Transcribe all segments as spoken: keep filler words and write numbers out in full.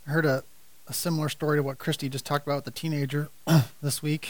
I heard a, a similar story to what Christy just talked about with the teenager this week.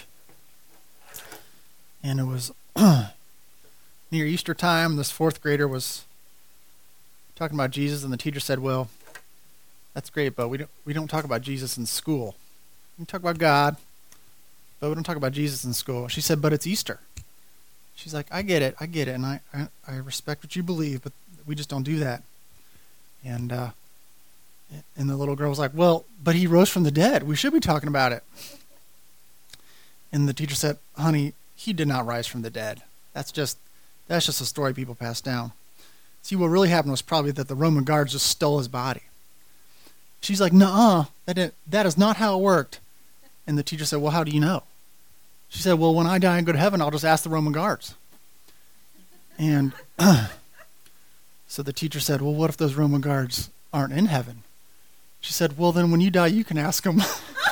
And it was near Easter time. This fourth grader was talking about Jesus, and the teacher said, well, that's great, but we don't, we don't talk about Jesus in school. We talk about God, but we don't talk about Jesus in school. She said, but it's Easter. She's like, I get it, I get it, and I, I, I respect what you believe, but we just don't do that. And uh, and the little girl was like, well, but he rose from the dead. We should be talking about it. And the teacher said, honey, he did not rise from the dead. That's just that's just a story people pass down. See, what really happened was probably that the Roman guards just stole his body. She's like, nuh-uh, that, didn't, that is not how it worked. And the teacher said, well, how do you know? She said, well, when I die and go to heaven, I'll just ask the Roman guards. And so the teacher said, well, what if those Roman guards aren't in heaven? She said, well, then when you die, you can ask them.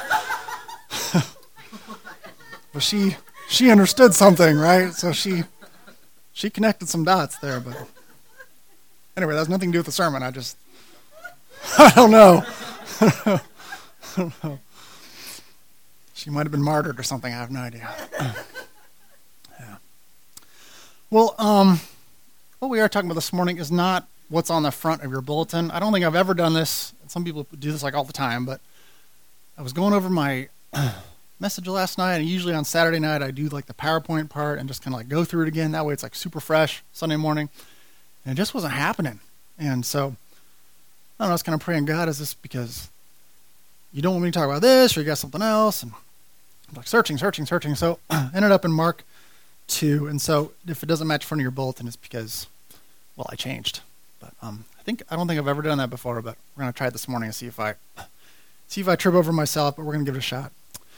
But she she understood something, right? So she she connected some dots there. But anyway, that has nothing to do with the sermon. I just, I don't know. I don't know. She might have been martyred or something. I have no idea. Yeah. Well, um, what we are talking about this morning is not what's on the front of your bulletin. I don't think I've ever done this. Some people do this like all the time, but I was going over my message last night, and usually on Saturday night I do like the PowerPoint part and just kind of like go through it again. That way it's like super fresh Sunday morning, and it just wasn't happening. And so I don't know, I was kind of praying, God, is this because you don't want me to talk about this, or you got something else? And I'm like searching, searching, searching. So I ended up in Mark two. And so if it doesn't match in front of your bulletin, it's because, well, I changed. But um, I think I don't think I've ever done that before. But we're gonna try it this morning and see if I see if I trip over myself. But we're gonna give it a shot.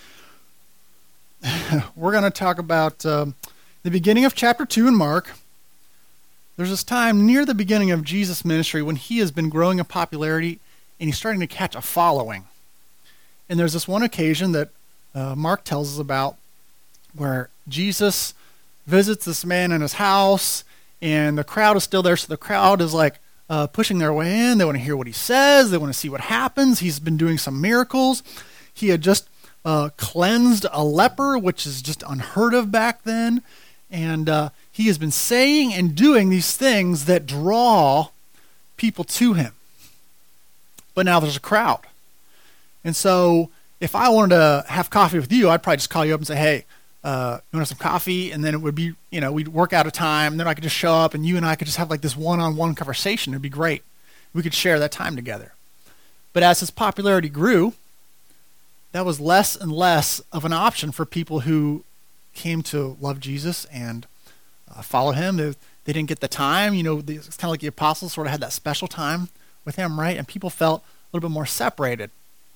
We're gonna talk about um, the beginning of chapter two in Mark. There's this time near the beginning of Jesus' ministry when he has been growing in popularity and he's starting to catch a following. And there's this one occasion that uh, Mark tells us about where Jesus visits this man in his house, and the crowd is still there. So the crowd is like uh, pushing their way in. They want to hear what he says. They want to see what happens. He's been doing some miracles. He had just uh, cleansed a leper, which is just unheard of back then. And uh, he has been saying and doing these things that draw people to him. But now there's a crowd. And so if I wanted to have coffee with you, I'd probably just call you up and say, hey, uh, you want some coffee? And then it would be, you know, we'd work out a time, and then I could just show up, and you and I could just have like this one-on-one conversation. It'd be great. We could share that time together. But as his popularity grew, that was less and less of an option for people who came to love Jesus and uh, follow him. They, they didn't get the time. You know, they, it's kind of like the apostles sort of had that special time with him, right? And people felt a little bit more separated.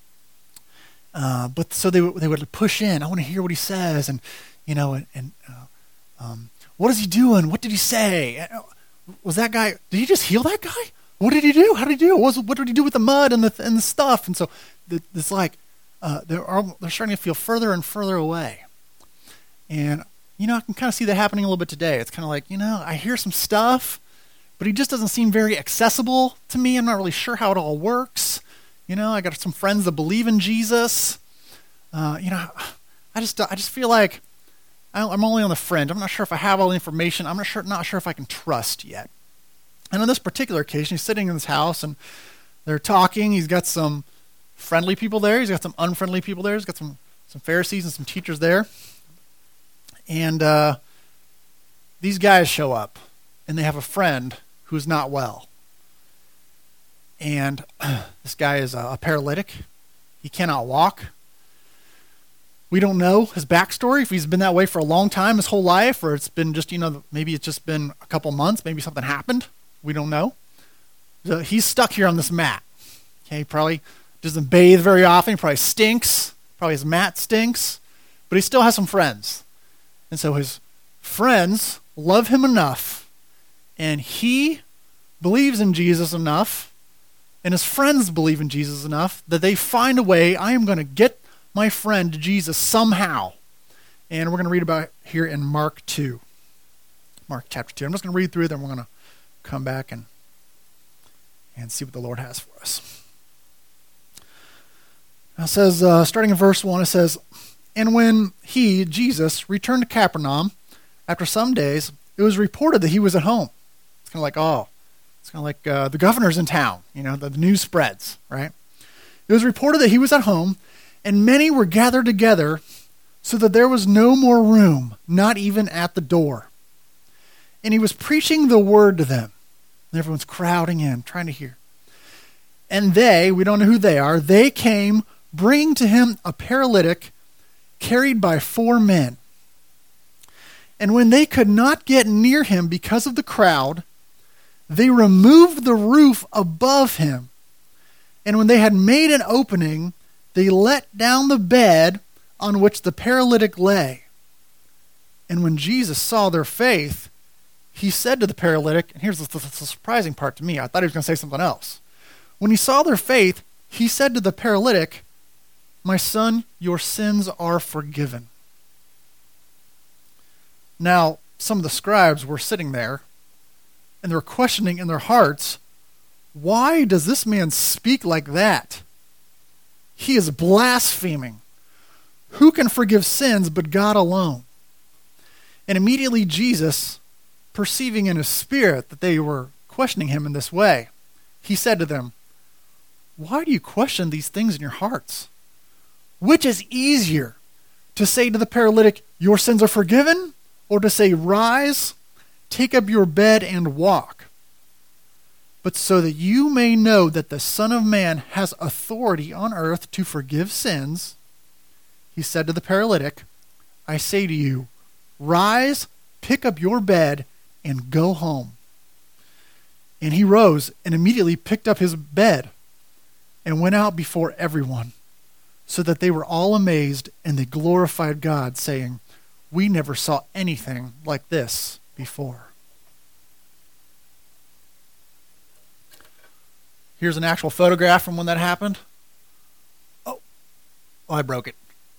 Uh, but so they they would push in. I want to hear what he says, and you know, and, and uh, um, what is he doing? What did he say? Was that guy? Did he just heal that guy? What did he do? How did he do? What, was, what did he do with the mud and the and the stuff? And so it's like uh, they're all, they're starting to feel further and further away. And you know, I can kind of see that happening a little bit today. It's kind of like, you know, I hear some stuff, but he just doesn't seem very accessible to me. I'm not really sure how it all works. You know, I got some friends that believe in Jesus. Uh, you know, I just I just feel like I'm only on the fringe. I'm not sure if I have all the information. I'm not sure not sure if I can trust yet. And on this particular occasion, he's sitting in his house, and they're talking. He's got some friendly people there. He's got some unfriendly people there. He's got some, some Pharisees and some teachers there. And uh, these guys show up, and they have a friend who's not well. And uh, this guy is a, a paralytic. He cannot walk. We don't know his backstory, if he's been that way for a long time, his whole life, or it's been just, you know, maybe it's just been a couple months, maybe something happened. We don't know. So he's stuck here on this mat. Okay, he probably doesn't bathe very often. He probably stinks. Probably his mat stinks. But he still has some friends. And so his friends love him enough, and he believes in Jesus enough, and his friends believe in Jesus enough that they find a way, I am going to get my friend to Jesus somehow. And we're going to read about it here in Mark two. Mark chapter two. I'm just going to read through, then we're going to come back and, and see what the Lord has for us. It says, uh, starting in verse one, it says, "And when he, Jesus, returned to Capernaum, after some days, it was reported that he was at home." It's kind of like, oh, it's kind of like uh, the governor's in town. You know, the, the news spreads, right? It was reported that he was at home, and many were gathered together, so that there was no more room, not even at the door. And he was preaching the word to them. And everyone's crowding in, trying to hear. And they, we don't know who they are, they came, bringing to him a paralytic carried by four men. And when they could not get near him because of the crowd, they removed the roof above him. And when they had made an opening, they let down the bed on which the paralytic lay. And when Jesus saw their faith, he said to the paralytic, and here's the, the, the surprising part to me, I thought he was going to say something else. When he saw their faith, he said to the paralytic, "My son, your sins are forgiven." Now, some of the scribes were sitting there, and they were questioning in their hearts, why does this man speak like that? He is blaspheming. Who can forgive sins but God alone? And immediately Jesus, perceiving in his spirit that they were questioning him in this way, he said to them, "Why do you question these things in your hearts? Which is easier, to say to the paralytic, 'Your sins are forgiven,' or to say, 'Rise, take up your bed and walk'? But so that you may know that the Son of Man has authority on earth to forgive sins," he said to the paralytic, "I say to you, rise, pick up your bed, and go home." And he rose and immediately picked up his bed and went out before everyone, so that they were all amazed, and they glorified God, saying, "We never saw anything like this before." Here's an actual photograph from when that happened. Oh, oh I broke it.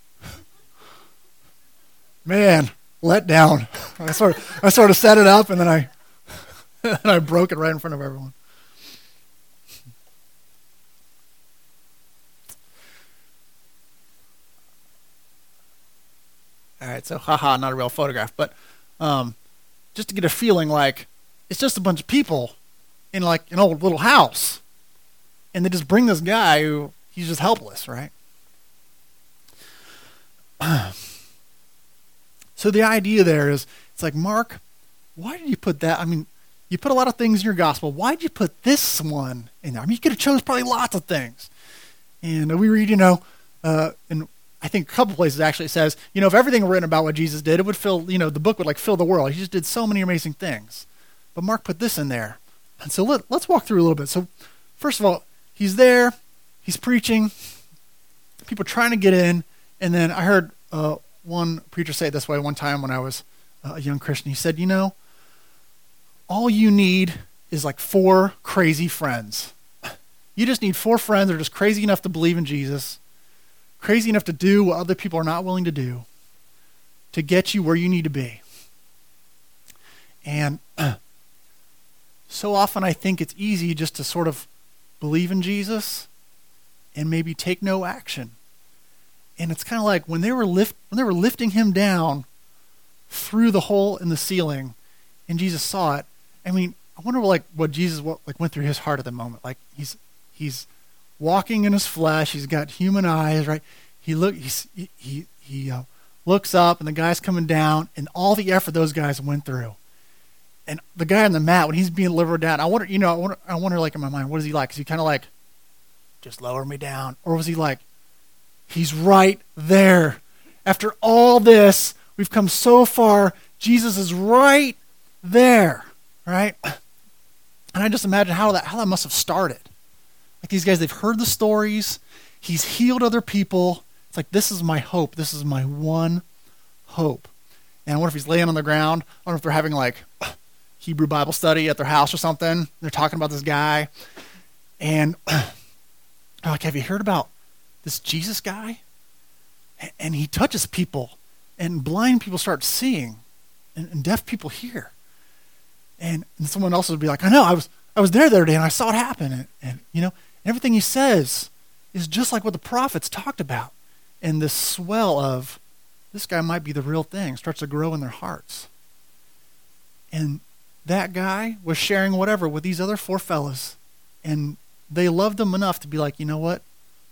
Man, let down. I sort of, I sort of set it up, and then I, and I broke it right in front of everyone. All right, so haha, not a real photograph, but um, just to get a feeling like it's just a bunch of people in like an old little house. And they just bring this guy who, he's just helpless, right? So the idea there is, it's like, Mark, why did you put that? I mean, you put a lot of things in your gospel. Why did you put this one in there? I mean, you could have chose probably lots of things. And we read, you know, uh, and I think a couple places actually it says, you know, if everything were written about what Jesus did, it would fill, you know, the book would like fill the world. He just did so many amazing things. But Mark put this in there. And so let, let's walk through a little bit. So first of all, he's there, he's preaching, people trying to get in, and then I heard uh, one preacher say it this way one time when I was uh, a young Christian. He said, you know, all you need is like four crazy friends. You just need four friends that are just crazy enough to believe in Jesus, crazy enough to do what other people are not willing to do, to get you where you need to be. And uh, so often I think it's easy just to sort of believe in Jesus and maybe take no action. And it's kind of like when they were lift when they were lifting him down through the hole in the ceiling and Jesus saw it. I mean, I wonder like what Jesus what, like went through his heart at the moment. Like he's he's walking in his flesh, he's got human eyes, right? He look he's, he he, he uh, looks up and the guy's coming down and all the effort those guys went through. And the guy on the mat, when he's being lowered down, I wonder, you know, I wonder, I wonder like in my mind, what is he like? Is he kind of like, just lower me down? Or was he like, he's right there. After all this, we've come so far. Jesus is right there, right? And I just imagine how that, how that must have started. Like these guys, they've heard the stories. He's healed other people. It's like, this is my hope. This is my one hope. And I wonder if he's laying on the ground. I wonder if they're having like Hebrew Bible study at their house or something. They're talking about this guy. And they're like, have you heard about this Jesus guy? And he touches people. And blind people start seeing. And, and deaf people hear. And, and someone else would be like, I know, I was I was there the other day and I saw it happen. And, and you know, everything he says is just like what the prophets talked about. And this swell of, this guy might be the real thing, starts to grow in their hearts. And that guy was sharing whatever with these other four fellas. And they loved him enough to be like, you know what?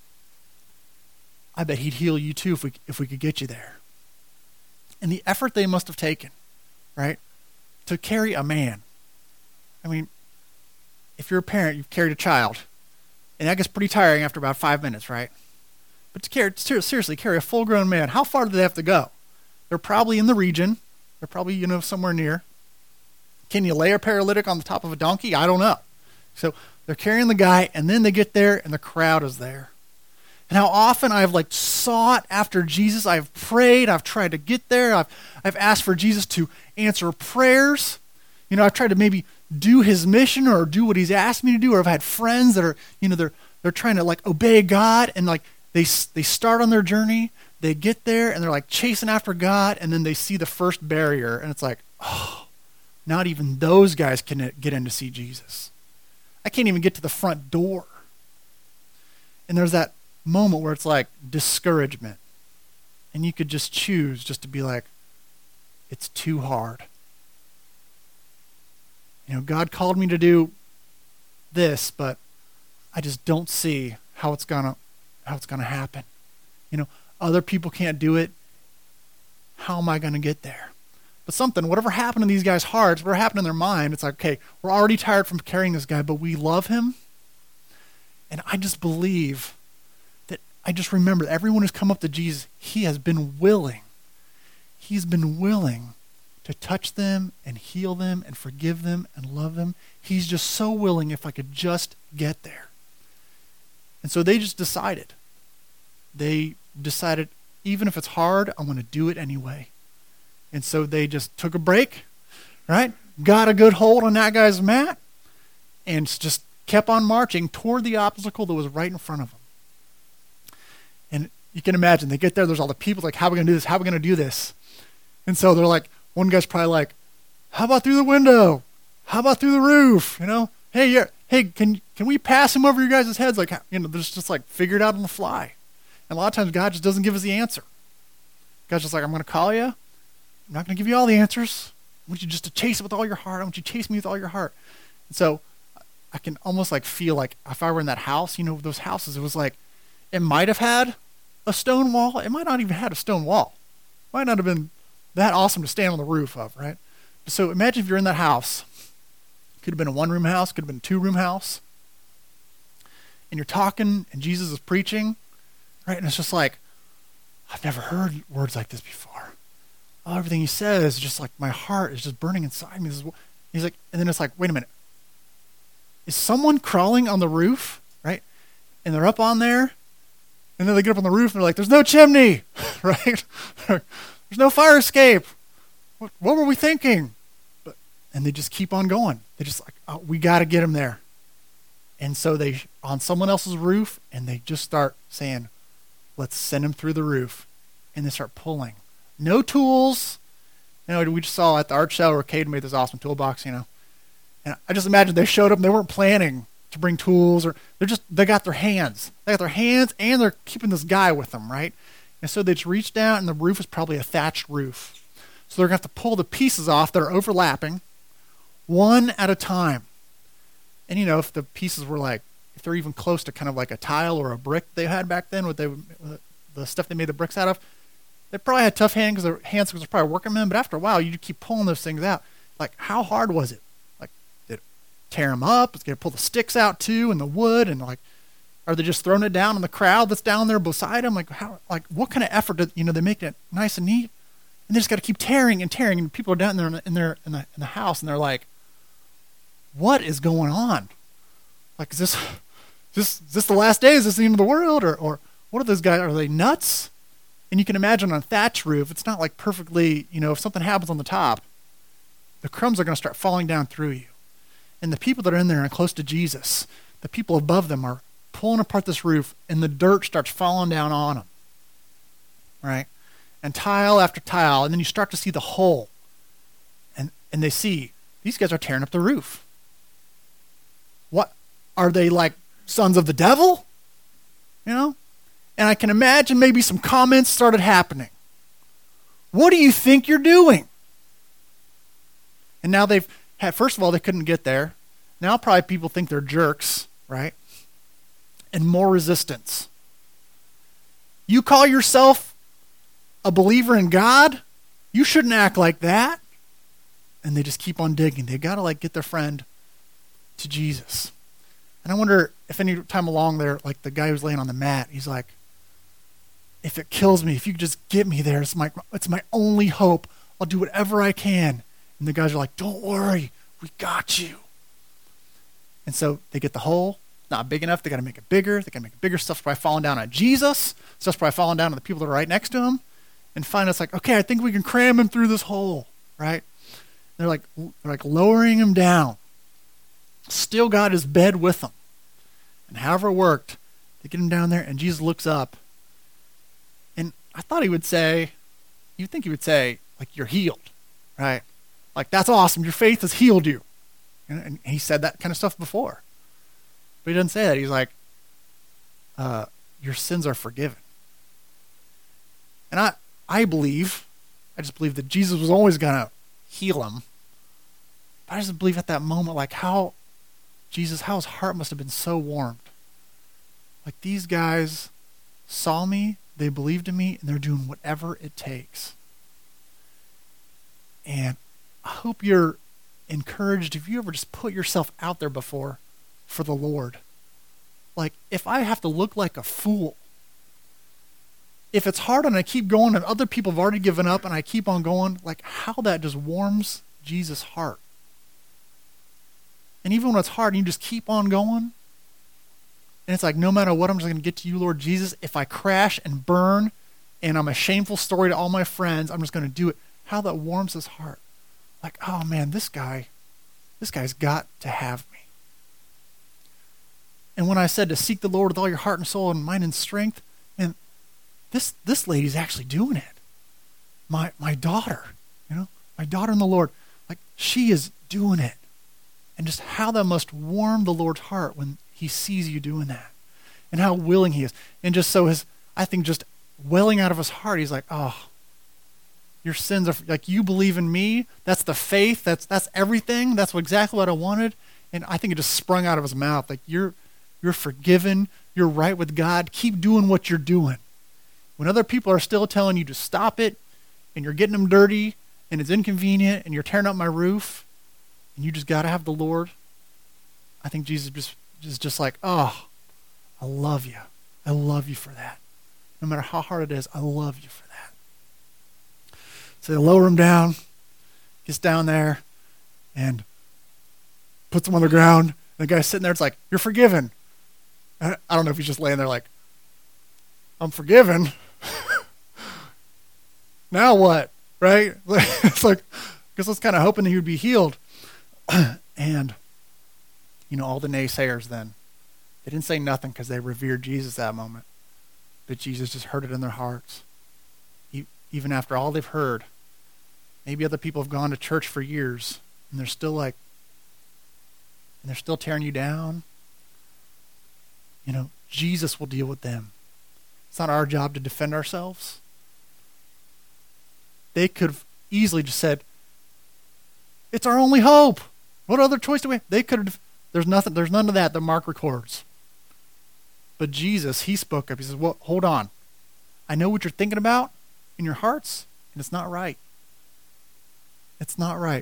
I bet he'd heal you too if we if we could get you there. And the effort they must have taken, right, to carry a man. I mean, if you're a parent, you've carried a child, and that gets pretty tiring after about five minutes, right? But to carry, seriously, carry a full-grown man, how far do they have to go? They're probably in the region. They're probably, you know, somewhere near. Can you lay a paralytic on the top of a donkey? I don't know. So they're carrying the guy, and then they get there, and the crowd is there. And how often I've like sought after Jesus. I've prayed. I've tried to get there. I've I've asked for Jesus to answer prayers. You know, I've tried to maybe do his mission or do what he's asked me to do. Or I've had friends that are, you know, they're they're trying to like obey God, and like they they start on their journey. They get there, and they're like chasing after God, and then they see the first barrier, and it's like, oh, not even those guys can get in to see Jesus. I can't even get to the front door. And there's that moment where it's like discouragement, and you could just choose just to be like, it's too hard. You know, God called me to do this, but I just don't see how it's gonna how it's gonna happen. You know, other people can't do it. How am I gonna get there? But something, whatever happened in these guys' hearts, whatever happened in their mind, it's like, okay, we're already tired from carrying this guy, but we love him. And I just believe I just remember everyone who's come up to Jesus, he has been willing. He's been willing to touch them and heal them and forgive them and love them. He's just so willing if I could just get there. And so they just decided. They decided, even if it's hard, I'm going to do it anyway. And so they just took a break, right? Got a good hold on that guy's mat and just kept on marching toward the obstacle that was right in front of them. And you can imagine, they get there, there's all the people like, how are we going to do this? How are we going to do this? And so they're like, one guy's probably like, how about through the window? How about through the roof? You know, hey, yeah, hey, can can we pass him over your guys' heads? Like, you know, there's just like figured out on the fly. And a lot of times God just doesn't give us the answer. God's just like, I'm going to call you. I'm not going to give you all the answers. I want you just to chase it with all your heart. I want you to chase me with all your heart. And so I can almost like feel like if I were in that house, you know, those houses, it was like, it might have had a stone wall. It might not even have had a stone wall. It might not have been that awesome to stand on the roof of, right? So imagine if you're in that house. Could have been a one-room house. Could have been a two-room house. And you're talking, and Jesus is preaching, right? And it's just like, I've never heard words like this before. Oh, everything he says is just like, my heart is just burning inside me. This is what, he's like, and then it's like, wait a minute. Is someone crawling on the roof, right? And they're up on there. And then they get up on the roof and they're like, there's no chimney, right? There's no fire escape. What, what were we thinking? But, and they just keep on going. They just like, oh, we got to get him there. And so they, on someone else's roof, and they just start saying, let's send him through the roof. And they start pulling. No tools. You know, we just saw at the art show where Cade made this awesome toolbox, you know. And I just imagine they showed up and they weren't planning to bring tools, or they're just, they got their hands. They got their hands, and they're keeping this guy with them, right? And so they just reach down, and the roof is probably a thatched roof. So they're going to have to pull the pieces off that are overlapping, one at a time. And, you know, if the pieces were like, if they're even close to kind of like a tile or a brick they had back then, what they the stuff they made the bricks out of, they probably had tough hands because their hands because they're probably working men. But after a while, you keep pulling those things out. Like, how hard was it? Tear them up. It's going to pull the sticks out too, and the wood, and like, are they just throwing it down on the crowd that's down there beside them? Like, how? Like, what kind of effort? Do, you know, they make it nice and neat, and they just got to keep tearing and tearing, and people are down there in, the, in their in the in the house, and they're like, "What is going on? Like, is this is this is this the last day? Is this the end of the world? Or or what are those guys? Are they nuts?" And you can imagine on a thatch roof, it's not like perfectly. You know, if something happens on the top, the crumbs are going to start falling down through you. And the people that are in there and close to Jesus, the people above them are pulling apart this roof, and the dirt starts falling down on them, right? And tile after tile, and then you start to see the hole. And and they see, these guys are tearing up the roof. What? Are they like sons of the devil? you know? And I can imagine maybe some comments started happening. What do you think you're doing? And now they've had, first of all, they couldn't get there. Now probably people think they're jerks, right? And more resistance. You call yourself a believer in God? You shouldn't act like that. And they just keep on digging. They got to like get their friend to Jesus. And I wonder if any time along there, like the guy who's laying on the mat, he's like, if it kills me, if you could just get me there, it's my, it's my only hope. I'll do whatever I can. And the guys are like, don't worry, we got you. And so they get the hole, not big enough, they got to make it bigger, they got to make it bigger, stuff's probably falling down on Jesus, stuff's probably falling down on the people that are right next to him. And finally it's like, okay, I think we can cram him through this hole, right? They're like, they're like lowering him down. Still got his bed with him. And however it worked, they get him down there, and Jesus looks up. And I thought he would say, you'd think he would say, like, you're healed, right? Like, that's awesome. Your faith has healed you. And, and he said that kind of stuff before. But he doesn't say that. He's like, uh, your sins are forgiven. And I, I believe, I just believe that Jesus was always going to heal him. But I just believe at that moment, like how Jesus, how his heart must have been so warmed. Like these guys saw me, they believed in me, and they're doing whatever it takes. And I hope you're encouraged if you ever just put yourself out there before for the Lord. Like if I have to look like a fool, if it's hard and I keep going and other people have already given up and I keep on going, like how that just warms Jesus' heart. And even when it's hard and you just keep on going, and it's like, no matter what, I'm just going to get to you, Lord Jesus. If I crash and burn and I'm a shameful story to all my friends, I'm just going to do it. How that warms his heart. Like, oh man, this guy, this guy's got to have me. And when I said to seek the Lord with all your heart and soul and mind and strength, and this this lady's actually doing it. My my daughter, you know, my daughter in the Lord, like she is doing it. And just how that must warm the Lord's heart when he sees you doing that. And how willing he is. And just so his, I think just welling out of his heart, he's like, oh, your sins are, like you believe in me. That's the faith. That's that's everything. That's what, exactly what I wanted. And I think it just sprung out of his mouth. Like you're you're forgiven. You're right with God. Keep doing what you're doing. When other people are still telling you to stop it, and you're getting them dirty, and it's inconvenient, and you're tearing up my roof, and you just got to have the Lord, I think Jesus just is just like, oh, I love you. I love you for that. No matter how hard it is, I love you for that. So they lower him down, gets down there, and puts him on the ground. And the guy's sitting there, it's like, you're forgiven. I don't know if he's just laying there like, I'm forgiven. Now what? Right? It's like, because I was kind of hoping he would be healed. And, you know, all the naysayers then, they didn't say nothing because they revered Jesus that moment. But Jesus just heard it in their hearts. He, even after all they've heard, maybe other people have gone to church for years, and they're still like, and they're still tearing you down. You know, Jesus will deal with them. It's not our job to defend ourselves. They could have easily just said, it's our only hope. What other choice do we have? They could have, there's nothing, there's none of that that Mark records. But Jesus, he spoke up. He says, well, hold on. I know what you're thinking about in your hearts, and it's not right. It's not right.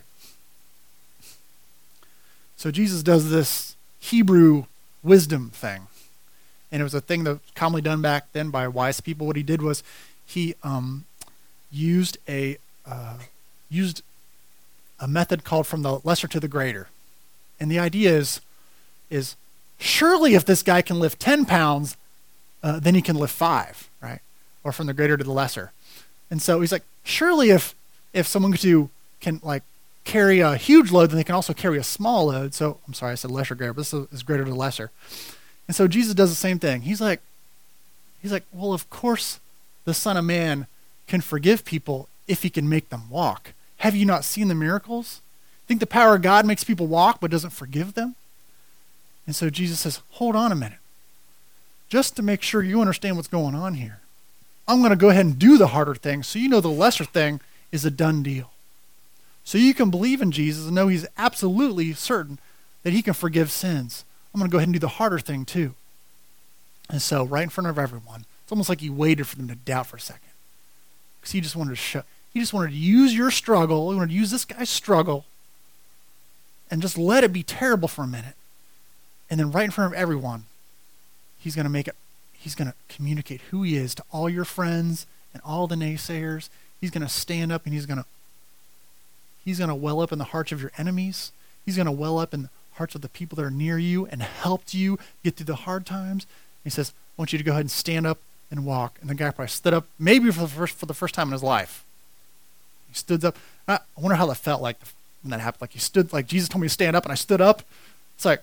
So Jesus does this Hebrew wisdom thing. And it was a thing that was commonly done back then by wise people. What he did was he um, used a uh, used a method called from the lesser to the greater. And the idea is, is surely if this guy can lift ten pounds, uh, then he can lift five, right? Or from the greater to the lesser. And so he's like, surely if if someone could do, can like carry a huge load, then they can also carry a small load. So I'm sorry, I said lesser greater, but this is greater to lesser. And so Jesus does the same thing. He's like, he's like, well, of course the Son of Man can forgive people if he can make them walk. Have you not seen the miracles? Think the power of God makes people walk but doesn't forgive them? And so Jesus says, hold on a minute. just to make sure you understand what's going on here, I'm going to go ahead and do the harder thing so you know the lesser thing is a done deal. So you can believe in Jesus and know he's absolutely certain that he can forgive sins. I'm going to go ahead and do the harder thing too. And so right in front of everyone, it's almost like he waited for them to doubt for a second. Because he just wanted to show, he just wanted to use your struggle, he wanted to use this guy's struggle and just let it be terrible for a minute. And then right in front of everyone, he's going to make it, he's going to communicate who he is to all your friends and all the naysayers. He's going to stand up and he's going to, he's going to well up in the hearts of your enemies. He's going to well up in the hearts of the people that are near you and helped you get through the hard times. He says, I want you to go ahead and stand up and walk. And the guy probably stood up, maybe for the first for the first time in his life. He stood up. I wonder how that felt like when that happened. Like he stood, like Jesus told me to stand up, and I stood up. It's like,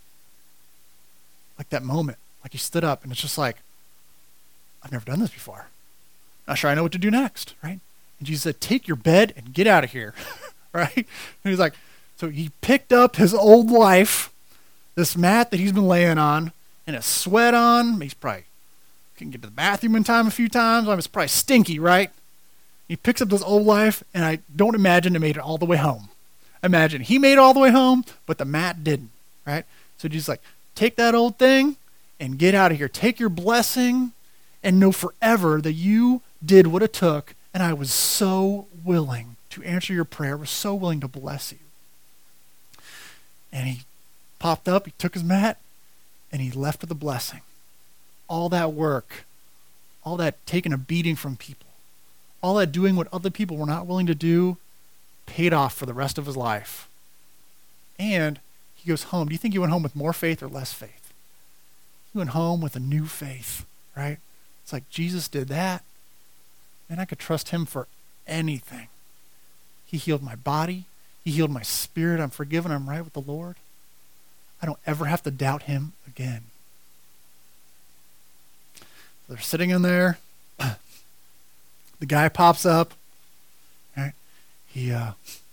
like that moment. Like he stood up, and it's just like, I've never done this before. Not sure I know what to do next, right? And Jesus said, take your bed and get out of here, right? And he's like, so he picked up his old life, this mat that he's been laying on, and a sweat on. He's probably couldn't get to the bathroom in time a few times. I was probably stinky, right? He picks up this old life, and I don't imagine it made it all the way home. Imagine he made it all the way home, but the mat didn't, right? So Jesus like, take that old thing and get out of here. Take your blessing and know forever that you did what it took, and I was so willing to answer your prayer. I was so willing to bless you. And he popped up, he took his mat, and he left with a blessing. All that work, all that taking a beating from people, all that doing what other people were not willing to do, paid off for the rest of his life. And he goes home. Do you think he went home with more faith or less faith? He went home with a new faith, right? It's like Jesus did that, and I could trust him for anything. He healed my body. He healed my spirit. I'm forgiven. I'm right with the Lord. I don't ever have to doubt him again. So they're sitting in there. The guy pops up. Right? He uh,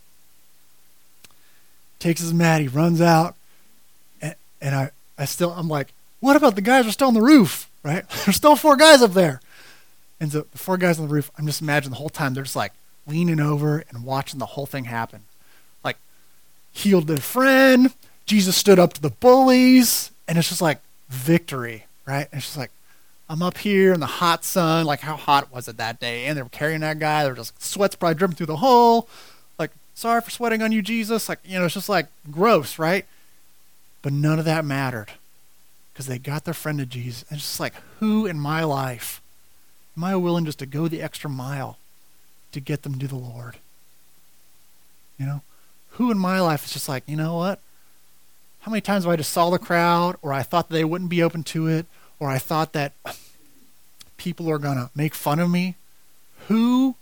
takes his mat. He runs out. And, and I, I still, I'm like, what about the guys who are still on the roof? Right? There's still four guys up there. And so the four guys on the roof, I'm just imagining the whole time they're just like leaning over and watching the whole thing happen. Like, healed their friend. Jesus stood up to the bullies, and it's just like victory, right? And it's just like, I'm up here in the hot sun. Like, how hot was it that day? And they were carrying that guy. There were just sweats probably dripping through the hole. Like, sorry for sweating on you, Jesus. Like, you know, it's just like gross, right? But none of that mattered because they got their friend to Jesus. And it's just like, who in my life am I willing just to go the extra mile to get them to the Lord? You know, who in my life is just like, you know what? How many times have I just saw the crowd, or I thought that they wouldn't be open to it, or I thought that people are going to make fun of me? Who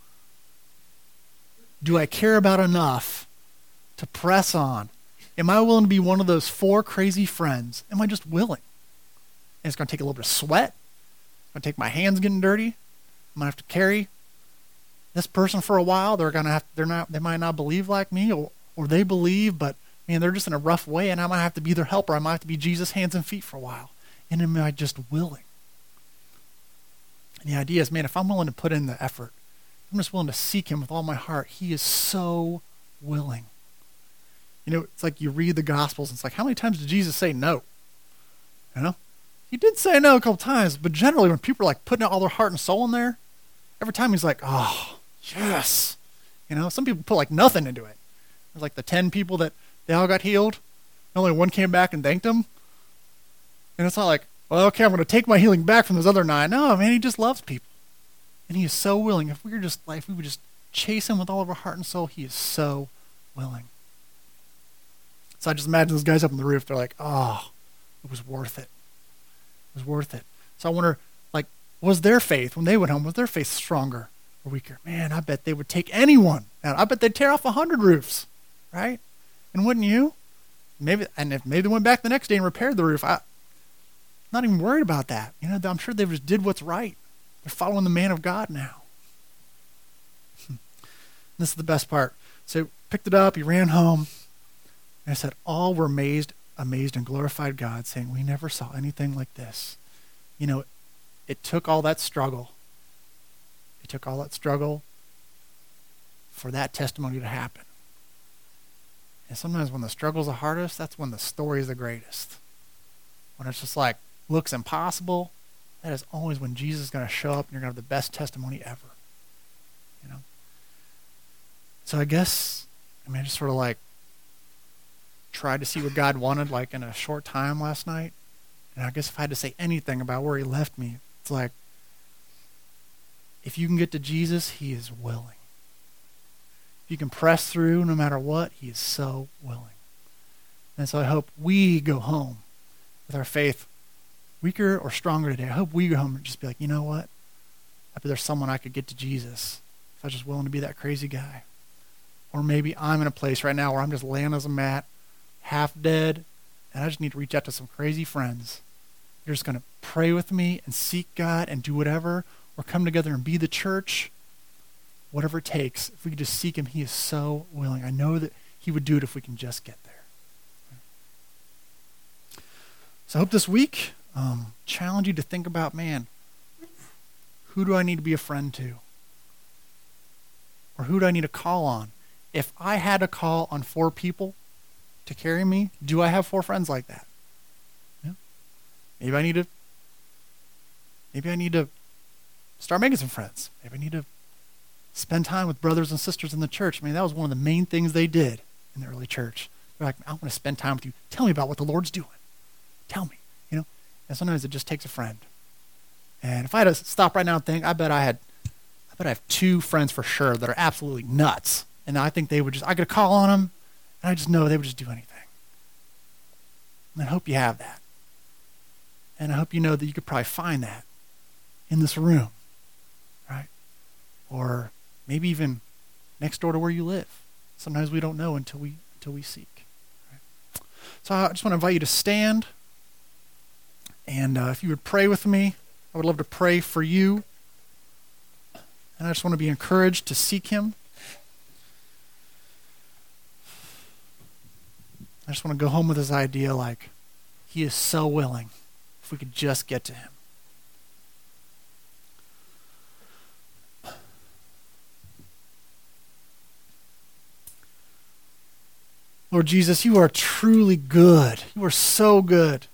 do I care about enough to press on? Am I willing to be one of those four crazy friends? Am I just willing? And it's going to take a little bit of sweat. It's going to take my hands getting dirty. I'm going to have to carry this person for a while. They're going to have, they're not, they might not believe like me, or, or they believe, but man, they're just in a rough way, and I might have to be their helper. I might have to be Jesus' hands and feet for a while. And am I just willing? And the idea is, man, if I'm willing to put in the effort, I'm just willing to seek him with all my heart, he is so willing. You know, it's like you read the Gospels, and it's like, how many times did Jesus say no? You know? He did say no a couple times, but generally when people are like putting all their heart and soul in there, every time he's like, oh, yes. You know, some people put like nothing into it. There's like the ten people that they all got healed. Only one came back and thanked him. And it's not like, well, okay, I'm going to take my healing back from those other nine. No, man, he just loves people. And he is so willing. If we were just like, if we would just chase him with all of our heart and soul, he is so willing. So I just imagine those guys up on the roof. They're like, oh, it was worth it. It was worth it. So I wonder, like, was their faith, when they went home, was their faith stronger or weaker? Man, I bet they would take anyone. And I bet they'd tear off a hundred roofs, right? And wouldn't you? Maybe, and if maybe they went back the next day and repaired the roof, I'm not even worried about that. You know, I'm sure they just did what's right. They're following the man of God now. This is the best part. So he picked it up, he ran home, and I said, all were amazed, amazed and glorified God, saying, we never saw anything like this. you know, it took all that struggle. It took all that struggle for that testimony to happen. And sometimes when the struggle's the hardest, that's when the story is the greatest. When it's just like, looks impossible, that is always when Jesus is going to show up and you're going to have the best testimony ever. You know? So I guess, I mean, I just sort of like tried to see what God wanted like in a short time last night. And I guess if I had to say anything about where he left me, it's like, if you can get to Jesus, he is willing. If you can press through no matter what, he is so willing. And so I hope we go home with our faith weaker or stronger today. I hope we go home and just be like, you know what? I bet there's someone I could get to Jesus if I was just willing to be that crazy guy. Or maybe I'm in a place right now where I'm just laying as a mat, half dead, and I just need to reach out to some crazy friends. You're just going to pray with me and seek God and do whatever, or come together and be the church. Whatever it takes, if we could just seek him, he is so willing. I know that he would do it if we can just get there. So I hope this week, um, challenge you to think about, man, who do I need to be a friend to? Or who do I need to call on? If I had to call on four people to carry me, do I have four friends like that? Yeah. Maybe I need to, maybe I need to start making some friends. Maybe I need to spend time with brothers and sisters in the church. I mean, that was one of the main things they did in the early church. They're like, I want to spend time with you. Tell me about what the Lord's doing. Tell me, you know. And sometimes it just takes a friend. And if I had to stop right now and think, I bet I had, I bet I have two friends for sure that are absolutely nuts. And I think they would just, I could call on them, and I just know they would just do anything. And I hope you have that. And I hope you know that you could probably find that in this room, right? Or maybe even next door to where you live. Sometimes we don't know until we until we seek. Right? So I just want to invite you to stand. And uh, if you would pray with me, I would love to pray for you. And I just want to be encouraged to seek him. I just want to go home with this idea like, he is so willing if we could just get to him. Lord Jesus, you are truly good. You are so good.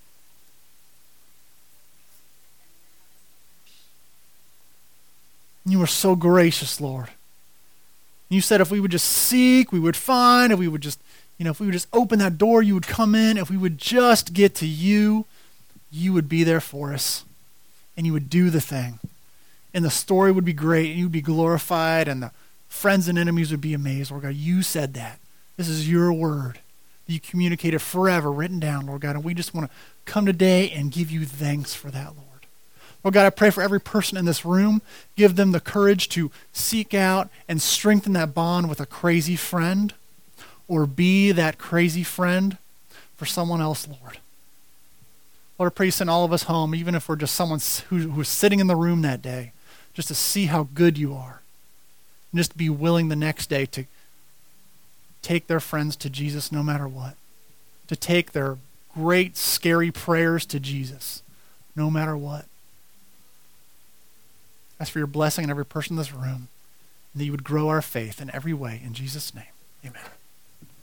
You are so gracious, Lord. You said if we would just seek, we would find. If we would just, you know, if we would just open that door, you would come in. If we would just get to you, you would be there for us. And you would do the thing. And the story would be great. And you would be glorified. And the friends and enemies would be amazed. Lord God, you said that. This is your word. You communicated forever, written down, Lord God. And we just want to come today and give you thanks for that, Lord. Lord God, I pray for every person in this room. Give them the courage to seek out and strengthen that bond with a crazy friend, or be that crazy friend for someone else, Lord. Lord, I pray you send all of us home, even if we're just someone who, who's sitting in the room that day, just to see how good you are. And just be willing the next day to take their friends to Jesus no matter what. To take their great, scary prayers to Jesus no matter what. Ask for your blessing on every person in this room, and that you would grow our faith in every way. In Jesus' name, amen.